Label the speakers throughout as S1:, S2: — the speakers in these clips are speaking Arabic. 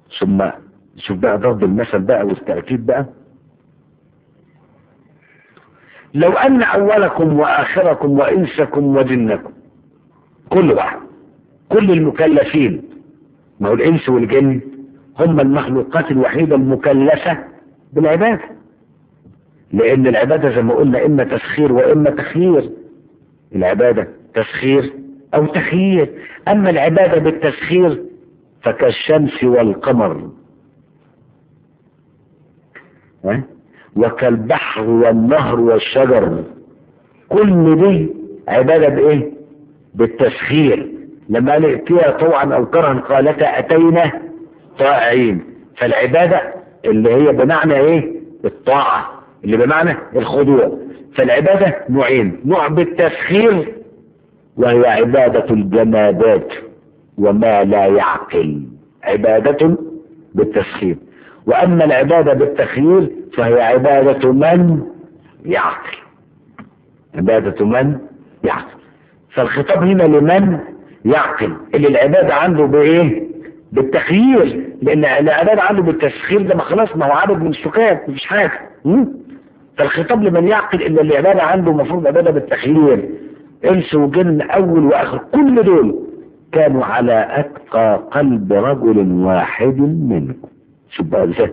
S1: ثم شوف بقى ضرب المثل بقى والتأكيد بقى. لو أن أولكم وآخركم وإنسكم وجنكم، كل واحد، كل المكلفين، ما هو الإنس والجن هم المخلوقات الوحيدة المكلفة بالعبادة، لأن العبادة زي ما قلنا إما تسخير وإما تخيير. العبادة تسخير أو تخيير. أما العبادة بالتسخير فكالشمس والقمر، وكالبحر والنهر والشجر، كل دي عبادة بإيه؟ بالتسخير. لما قال ائتيا طوعا أو كرها قالتا أتينا طائعين. فالعبادة اللي هي بمعنى إيه؟ الطاعة، اللي بمعنى الخضوع. فالعبادة نوعين، نوع بالتسخير وهي عبادة الجمادات وما لا يعقل، عبادة بالتسخير. وأما العبادة بالتخيير فهي عبادة من يعقل، عبادة من يعقل. فالخطاب هنا لمن يعقل، اللي العبادة عنده بإيه؟ بالتخيير. لأن العبادة عنده بالتسخير ده ما خلاص، ما هو عبد من السكات، مفيش حاجة. فالخطاب لمن يعقل، إلا اللي العبادة عنده مفروض عبادة بالتخيير. إنس وجن أول وآخر كل دول كانوا على أتقى قلب رجل واحد منكم. شوف بقى ازاي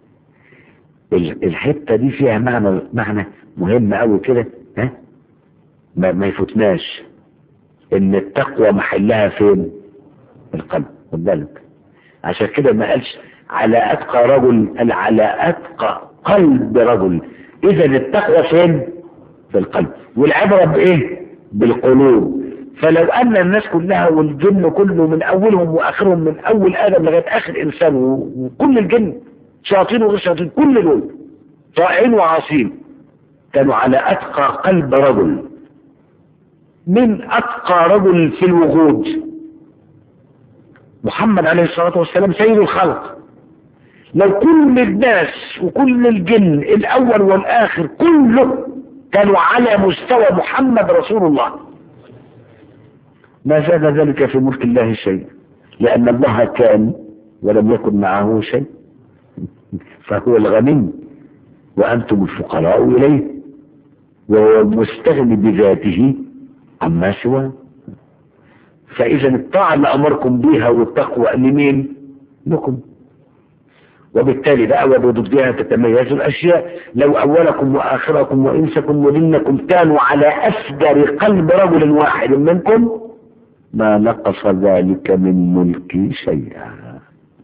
S1: الحتة دي فيها معنى مهم قوي كده، ها؟ ما يفوتناش ان التقوى محلها فين؟ القلب. خد بالك، عشان كده ما قالش على اتقى رجل، قال على اتقى قلب رجل. اذا التقوى فين؟ في القلب. والعبرة بايه؟ بالقلوب. فلو ان الناس كلها والجن كله من اولهم واخرهم، من اول ادم لغايه اخر انسان، وكل الجن شياطين وغير شياطين، كل دول طائعين وعاصين، كانوا على اتقى قلب رجل. من اتقى رجل في الوجود محمد عليه الصلاه والسلام سيد الخلق. لو كل الناس وكل الجن الاول والاخر كله كانوا على مستوى محمد رسول الله ما زاد ذلك في ملك الله شيء، لأن الله كان ولم يكن معه شيء، فهو الغني وأنتم الفقراء إليه، وهو المستغني بذاته عما سواه. فإذا الطاعة اللي أمركم بها والتقوى لمين؟ لكم. وبالتالي بقى وبضدها تتميز الأشياء. لو أولكم وآخركم وإنسكم وجنكم كانوا على أفجر قلب رجل واحد منكم ما نقص ذلك من ملكي شيئا.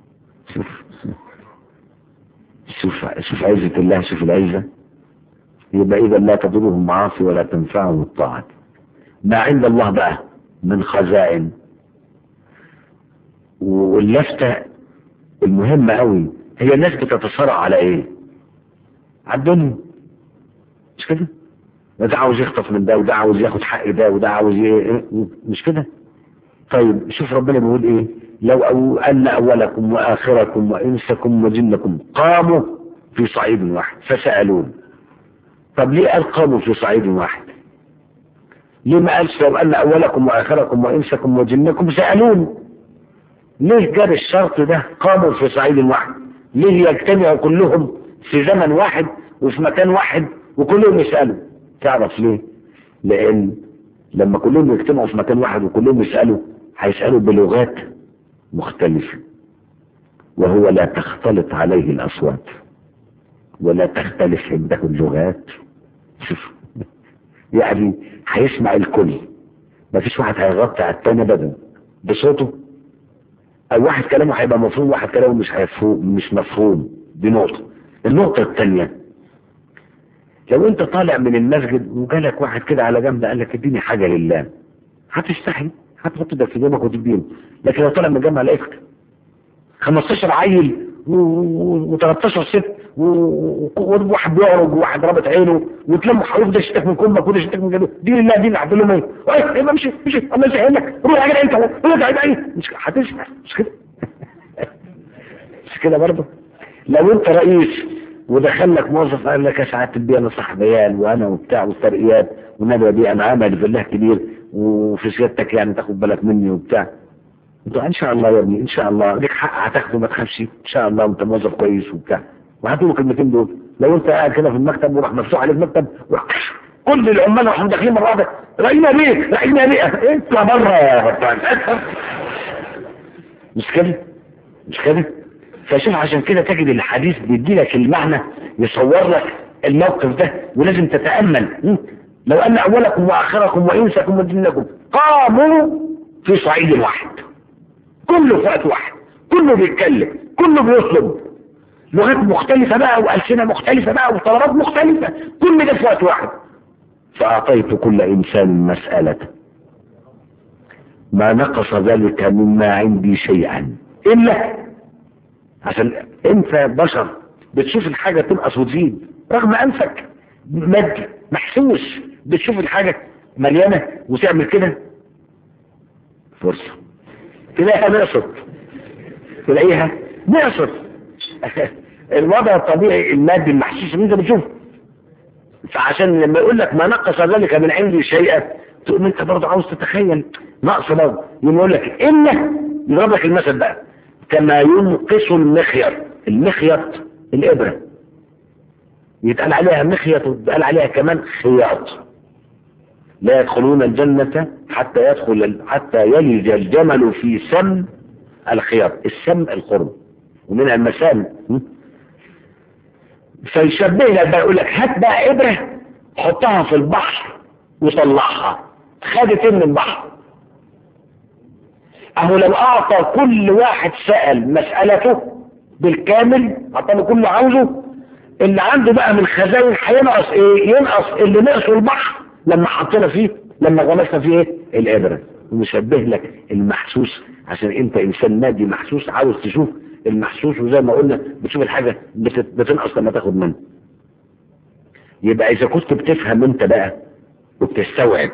S1: شوف عزة الله، شوف العزة. يبقى إذا لا تضره المعاصي ولا تنفعه الطاعات. ما عند الله بقى من خزائن. واللفتة المهمة قوي هي الناس بتتصارع على ايه؟ على الدنيا، مش كده؟ ده عاوز يخطف من ده، وده عاوز ياخد حق ده، وده عاوز مش كده؟ طيب شوف ربنا بيقول ايه؟ لو أن أولكم وآخركم وإنسكم وجنكم قاموا في صعيد واحد فسألون. طب ليه قال قاموا في صعيد واحد؟ ليه ما قالش لو أن أولكم وآخركم وإنسكم وجنكم سألون؟ ليه جاب الشرط ده قاموا في صعيد واحد؟ ليه يجتمعوا كلهم في زمن واحد وفي مكان واحد وكلهم يسألوا؟ تعرف ليه؟ لأن لما كلهم يجتمعوا في مكان واحد وكلهم يسألوا هيسألوا بلغات مختلفة، وهو لا تختلط عليه الأصوات ولا تختلف عنده اللغات. شوف يعني هيسمع الكل، ما فيش واحد هيغطي على التاني ابدا بصوته، او واحد كلامه هيبقى مفهوم واحد كلامه مش مفهوم. دي نقطة. النقطة الثانية، لو انت طالع من المسجد وجالك واحد كده على جنب قال لك اديني حاجة لله، هتستحي هتحط ده في جيبك وتديله. لكن لو طالع من الجامعة لقيت 15 عيل و13 ست وواحد بيعرج وواحد رابط عينه وتلموا حروف، ده شتك من كمك وده شتك من جنوب، دين الله دين عبد الله مين؟ ايه امشي الله يسهل لك، روح يا جدع انت روح يا جدع. مش هتسمع؟ مش كده؟ مش كده برضه؟ لو انت رئيس ودخل لك موظف قال لك يا سعاده البيه انا صاحب عيال وانا وبتاع والترقيات والنبي دي انا عملي في الله كبير وفي سيادتك يعني تاخد بالك مني وبتاع، ان شاء الله يا ابني، ان شاء الله ليك حق هتاخده، ما تخافش ان شاء الله، وانت موظف كويس وبتاع، وهاتوا له الكلمتين دول. لو انت قاعد كده في المكتب وراح مفتوح عليك مكتب كل العمال راحوا داخلين مره واحده، راينا بيه راينا بيه، اطلع بره يا بطل. مش كده؟ مش كده؟ فشوف عشان كده تجد الحديث بيدي لك المعنى، يصور لك الموقف ده، ولازم تتامل. لو ان اولكم واخركم وانسكم وجنكم قاموا في صعيد واحد، كله في وقت واحد، كله بيتكلم، كله بيطلب، لغات مختلفة بقى وألسنة مختلفة بقى وطلبات مختلفة، كل ده في وقت واحد، فأعطيت كل إنسان مسألته ما نقص ذلك مما عندي شيئا، إلا عشان أنت بشر بتشوف الحاجة تنقص وتزيد، رغم أنفك مادي محسوس بتشوف الحاجة مليانة وتعمل كده، فرصة تلاقيها نقصت، تلاقيها نقصت. الوضع الطبيعي المادي المحسوس اللي انت بتشوفه. فعشان لما يقول لك ما نقص ذلك من عندي شيئا، تقول انت برضه عاوز تتخيل نقص برضه، يقول لك الا، يضرب لك المثل بقى، كما ينقص المخيط، المخيط الابره يتقال عليها مخيط ويتقال عليها كمان خياط، لا يدخلون الجنة حتى يلج الجمل في سم الخياط، السم الخرم ومن المسام. فيشبه لك بقى، يقول لك هات بقى ابره حطها في البحر وطلعها، خدت من البحر. اهو لو اعطى كل واحد سأل مسألته بالكامل، اعطى له كله عاوزه، اللي عنده بقى من خزائن هينقص ايه؟ ينقص اللي نقصه البحر لما حطينا فيه، لما غمسنا فيه ايه؟ الابره. ومشبه لك المحسوس عشان انت انسان مادي محسوس، عاوز تشوف المحسوس، وزي ما قلنا بتشوف الحاجة بتنقص لما تاخد منه. يبقى اذا كنت بتفهم انت بقى وبتستوعب،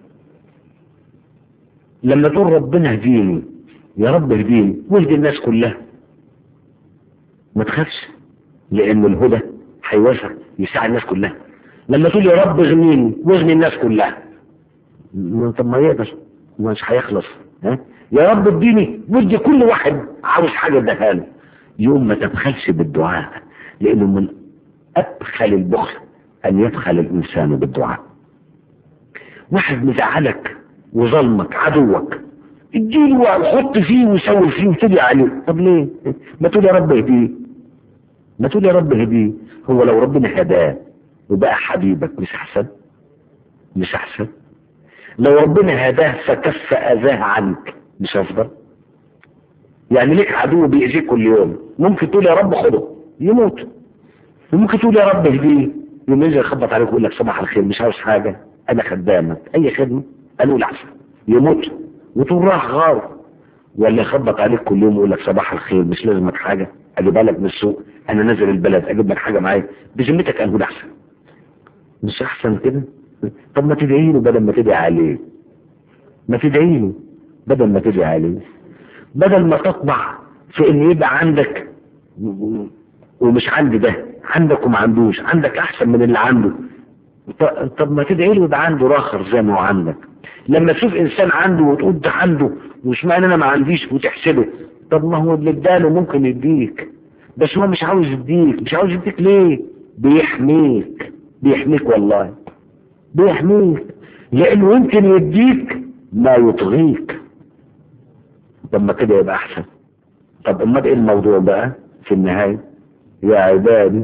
S1: لما تقول ربنا اهديني يا رب اهديني واهدي الناس كلها، ما تخافش، لان الهدى هيوسع يساعد الناس كلها. لما تقول يا رب اغنيني واغني الناس كلها، طب ما يقدر، مش هيخلص. يا رب اديني ودي كل واحد عاوز حاجة اديها له، يوم ما تبخلش بالدعاء، لانه من ابخل البخل ان يبخل الانسان بالدعاء. واحد مزعلك وظلمك عدوك، اديله وحط فيه وسوي فيه وتدعي عليه، طب ليه؟ ما تقول يا رب اهديه، ما تقول يا رب اهديه. هو لو ربنا هداه وبقى حبيبك مش احسن؟ مش احسن؟ لو ربنا هداه فكف اذاه عنك مش افضل؟ يعني ليك عدو بيأذيك كل يوم، ممكن تقول يا رب خده يموت، وممكن تقول يا رب اهديه، يوم ينزل يخبط عليك ويقول لك صباح الخير مش عاوز حاجه انا خدامك، اي خدمه قالوا احسن يموت وتقول راح غار. ولا يخبط عليك كل يوم ويقول لك صباح الخير مش لازمك حاجه اجيبها لك من السوق، انا نازل البلد اجيب لك حاجه معايا، بذمتك قالوا احسن؟ مش احسن كده؟ طب ما تدعي له بدل ما تدعي عليه، ما تدعي له بدل ما تدعي عليه، بدل ما تطمع في ان يبقى عندك ومش عندي، ده عندك وما عندوش، عندك احسن من اللي عنده. طب ما تدعي له يبقى عنده راخر زي ما هو عندك. لما تشوف انسان عنده وتقول ده عنده وش معنى انا ما عنديش وتحسده، طب ما هو اللي اداله ممكن يديك، بس هو مش عاوز يديك. مش عاوز يديك ليه؟ بيحميك، بيحميك والله بيحميك، لانه يمكن يديك ما يطغيك. طب ما كده يبقى احسن. طب امال ايه الموضوع بقى في النهاية؟ يا عبادي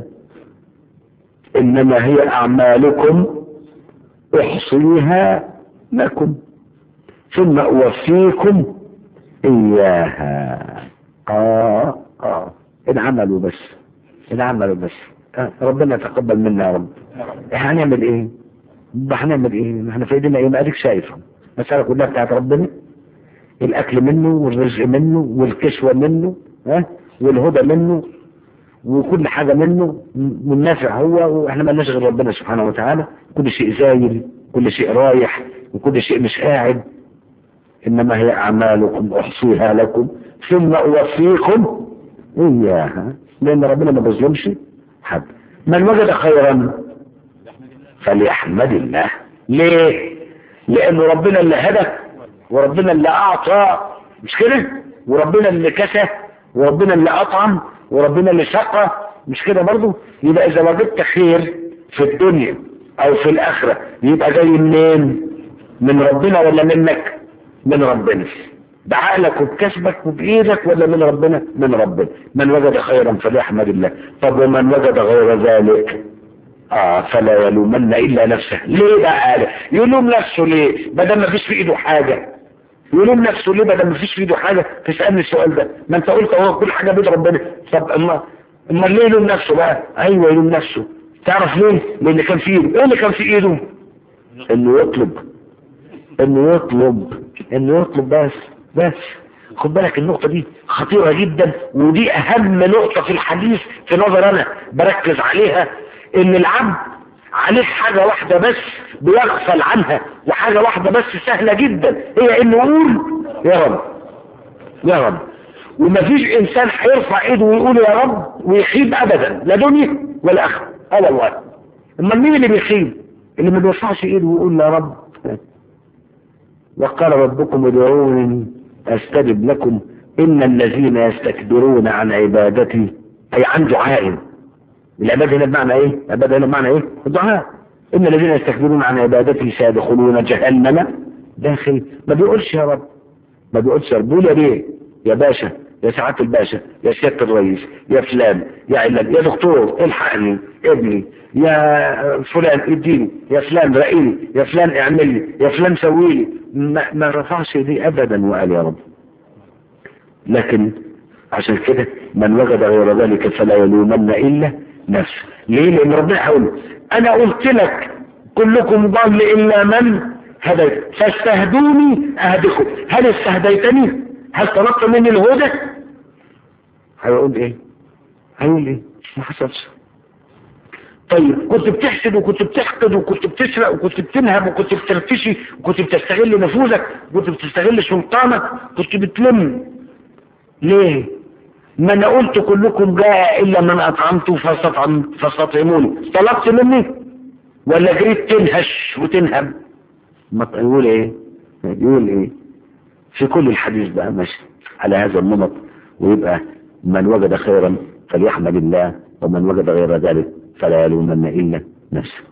S1: انما هي اعمالكم احصيها لكم ثم اوفيكم اياها. العمل بس، العمل بس. ربنا يتقبل منا يا رب. هنعمل ايه؟ هنعمل ايه؟ احنا في ايدينا ايه؟ ما اديك شايفه المسألة كلها بتاعت ربنا، الاكل منه والرزق منه والكسوة منه، والهدى منه وكل حاجة منه، والنافع هو، واحنا ما لناش غير ربنا سبحانه وتعالى. كل شيء زايل، كل شيء رايح، وكل شيء مش قاعد. انما هي اعمالكم احصيها لكم ثم اوفيكم اياها، لان ربنا ما بيظلمش حد. من وجد خيرا فليحمد الله. ليه؟ لان ربنا اللي هدى وربنا اللي اعطى مش كده؟ وربنا اللي كسى وربنا اللي أطعم وربنا اللي سقى، مش كده برضو؟ يبقى إذا وجدت خير في الدنيا أو في الآخرة يبقى جاي منين؟ من ربنا ولا منك؟ من ربنا. بعقلك وبكسبك وبإيدك ولا من ربنا؟ من ربنا. من وجد خيرا فليحمد الله. طب ومن وجد غير ذلك فلا يلومن إلا نفسه. ليه بقى؟ يلوم نفسه ليه؟ بدل ما فيش في إيده حاجة. يلوم نفسه ليه بدل ما فيش في إيده حاجة؟ تسألني السؤال ده. ما أنت قلت هو كل حاجة بيد ربنا. طب أما ليه يلوم نفسه بقى؟ أيوة يلوم نفسه. تعرف ليه؟ لأن كان في إيده. إيه اللي كان في إيده؟ إنه يطلب بس. خد بالك النقطة دي خطيرة جدا، ودي أهم نقطة في الحديث في نظر أنا بركز عليها. إن العبد عليه حاجة واحدة بس بيغفل عنها، وحاجة واحدة بس سهلة جدا، هي إنه يقول يا رب. ومفيش إنسان هيرفع إيده ويقول يا رب ويخيب أبدا، لا دنيا ولا آخرة. والله. أما مين اللي بيخيب؟ اللي ما بيرفعش إيده ويقول يا رب. وقال ربكم ادعوني استجب لكم ان الذين يستكبرون عن عبادتي، اي عن دعائي. العباده هنا بمعنى ايه؟ العباده هنا بمعنى ايه؟ الدعاء. ان الذين يستكبرون عن عبادتي سيدخلون جهنم داخل. ما بيقولش يا رب، ما بيقولش يا رب، بيقول يا بيه، يا باشا، يا سعاده الباشا، يا سياده الرئيس، يا فلان، يا علان، يا دكتور الحقني ابني، يا فلان اديني، يا فلان رأيني، يا فلان اعمل لي، يا فلان سوي لي. ما رفعش دي ابدا وقال يا رب. لكن عشان كده من وجد غير ذلك فلا يلومن الا نفسه. ليه؟ لان ربنا هيقول انا قلت لك كلكم ضال الا من هديت فاستهدوني اهدكم. هل استهديتني؟ هل طلبت مني الهدى؟ هيقول ايه؟ ما حصلش. طيب كنت بتحسد وكنت بتحقد وكنت بتسرق وكنت بتنهب وكنت بترتشي وكنت بتستغل نفوذك وكنت بتستغل سلطانك، كنت بتلم. ليه؟ ما انا قلت كلكم جاء الا من اطعمته فاستطعموني. طلبت مني ولا جريت تنهش وتنهب؟ ما يقول ايه؟ في كل الحديث بقى ماشي على هذا النمط. ويبقى من وجد خيرا فليحمد الله، ومن وجد غير ذلك فلا يلومن الا نفسه.